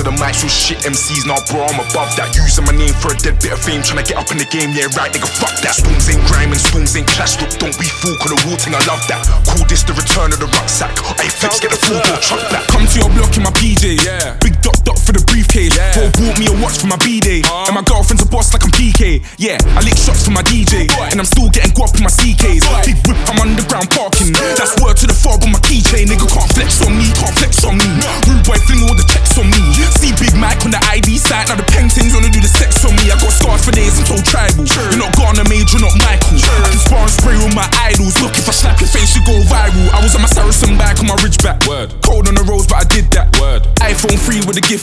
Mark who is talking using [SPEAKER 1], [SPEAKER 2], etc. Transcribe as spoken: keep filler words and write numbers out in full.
[SPEAKER 1] the mics with shit M Cs. Now bro, I'm above that. Using my name for a dead bit of fame, trying to get up in the game. Yeah right, nigga, fuck that. Storms ain't grime and storms ain't clash. Look, don't be fool, call the wall thing, I love that. Call this the return of the rucksack. Hey flips, get the full go truck back. Come to your block in my P J, yeah. Big dot dot for the briefcase, yeah. Bro bought me a watch for my B-day, uh. and my girlfriend's a boss like I'm P K. Yeah, I lick shots for my D J, and I'm still getting guap in my C Ks. Big whip, I'm underground parking.